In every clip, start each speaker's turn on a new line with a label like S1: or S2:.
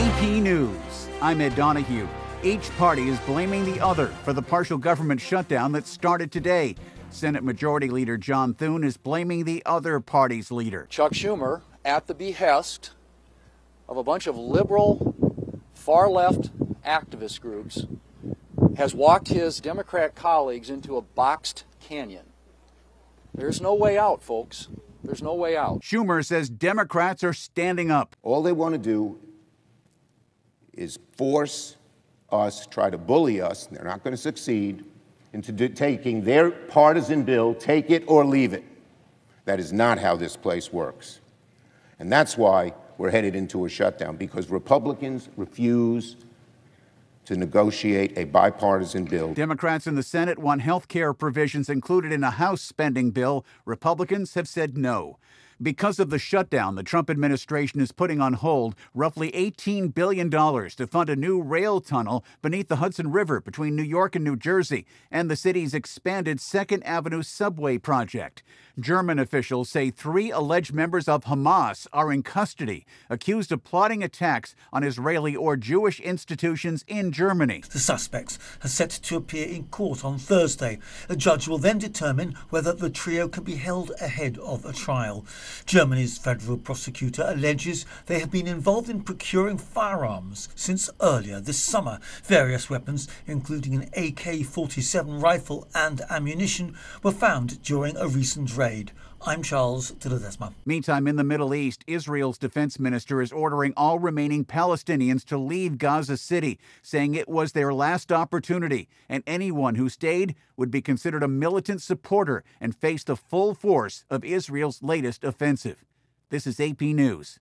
S1: AP News. I'm Ed Donahue. Each party is blaming the other for the partial government shutdown that started today. Senate Majority Leader John Thune is blaming the other party's leader.
S2: Chuck Schumer, at the behest of a bunch of liberal, far-left activist groups, has walked his Democrat colleagues into a boxed canyon. There's no way out, folks. There's no way out.
S1: Schumer says Democrats are standing up.
S3: All they want to do is force us, try to bully us, and they're not going to succeed, into taking their partisan bill, take it or leave it. That is not how this place works. And that's why we're headed into a shutdown, because Republicans refuse to negotiate a bipartisan bill.
S1: Democrats in the Senate want health care provisions included in a House spending bill. Republicans have said no. Because of the shutdown, the Trump administration is putting on hold roughly $18 billion to fund a new rail tunnel beneath the Hudson River between New York and New Jersey and the city's expanded 2nd Avenue subway project. German officials say 3 alleged members of Hamas are in custody, accused of plotting attacks on Israeli or Jewish institutions in Germany.
S4: The suspects are set to appear in court on Thursday. A judge will then determine whether the trio can be held ahead of a trial. Germany's federal prosecutor alleges they have been involved in procuring firearms since earlier this summer. Various weapons, including an AK-47 rifle and ammunition, were found during a recent raid. I'm Charles de Ledesma.
S1: Meantime, in the Middle East, Israel's defense minister is ordering all remaining Palestinians to leave Gaza City, saying it was their last opportunity, and anyone who stayed would be considered a militant supporter and face the full force of Israel's latest offensive. This is AP News.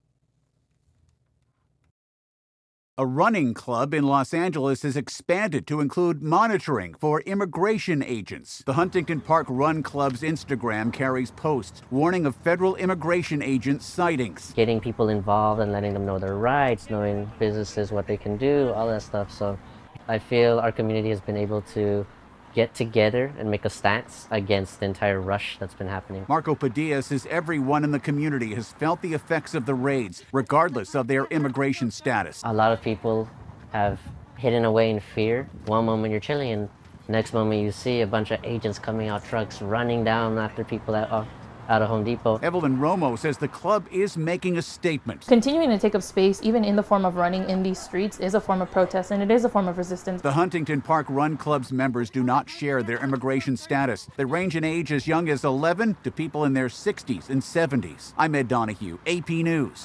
S1: A running club in Los Angeles has expanded to include monitoring for immigration agents. The Huntington Park Run Club's Instagram carries posts warning of federal immigration agent sightings.
S5: Getting people involved and letting them know their rights, knowing businesses, what they can do, all that stuff. So I feel our community has been able to get together and make a stance against the entire rush that's been happening.
S1: Marco Padilla says everyone in the community has felt the effects of the raids, regardless of their immigration status.
S5: A lot of people have hidden away in fear. One moment you're chilling, and next moment you see a bunch of agents coming out trucks, running down after people that are out of Home Depot.
S1: Evelyn Romo says the club is making a statement.
S6: Continuing to take up space, even in the form of running in these streets, is a form of protest, and it is a form of resistance.
S1: The Huntington Park Run Club's members do not share their immigration status. They range in age as young as 11 to people in their 60s and 70s. I'm Ed Donahue, AP News.